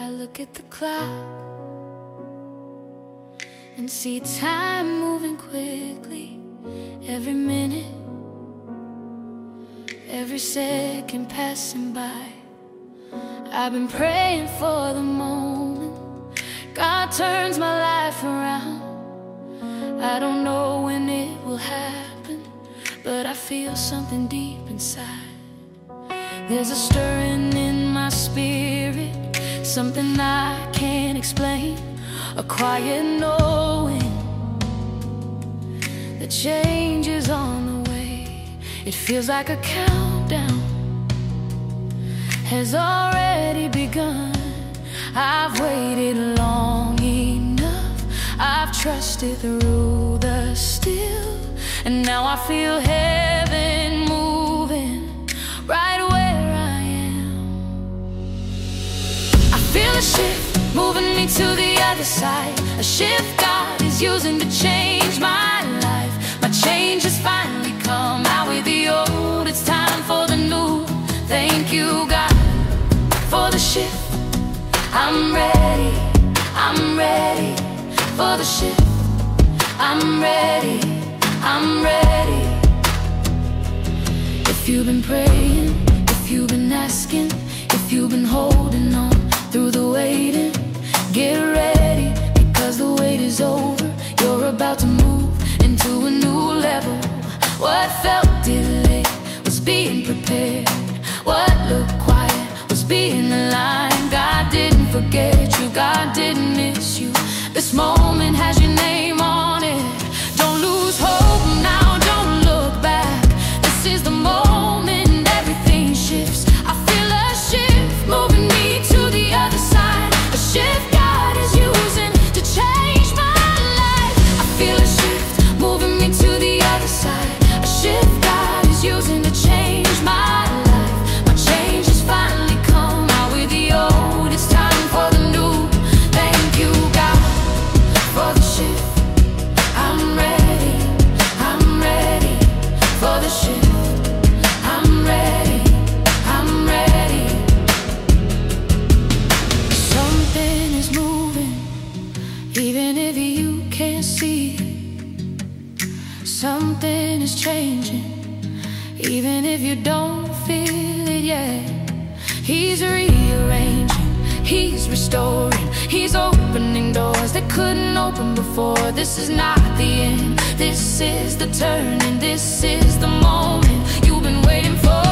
I look at the clock and see time moving quickly. Every minute, every second passing by. I've been praying for the moment God turns my life around. I don't know when it will happen, but I feel something deep inside. There's a stirring in my spirit, something I can't explain, a quiet knowing that change is on the way. It feels like a countdown has already begun. I've waited long enough, I've trusted through the still, and now I feel heaven moving right where I am. I feel a shift moving me to the other side, a shift God is using to change my life. My change has finally come. Out with the old, it's time for the new. Thank you, God, for the shift. I'm ready for the shift. I'm ready. If you've been praying, if you've been asking, if you've been holding on through the waiting, get ready, because the wait is over. You're about to move into a new level. What felt delayed was being prepared. What looked quiet was being aligned. God didn't forget you, God didn't miss you. This moment has your name on it. Don't lose hope now, don't look back. This is the moment everything shifts. I feel a shift moving me to the other side, a shift God is using to change my life. I feel a shift moving me to the other side, a shift God is using to change my life. My change has finally come. Out with the old, it's time for the new. Thank you, God, for the shift. I'm ready for the shift. I'm ready. Something is moving, even if you can't see it. Something is changing, even if you don't feel it yet. He's rearranging, he's restoring, he's opening doors that couldn't open before. This is not the end, this is the turning, this is the moment you've been waiting for.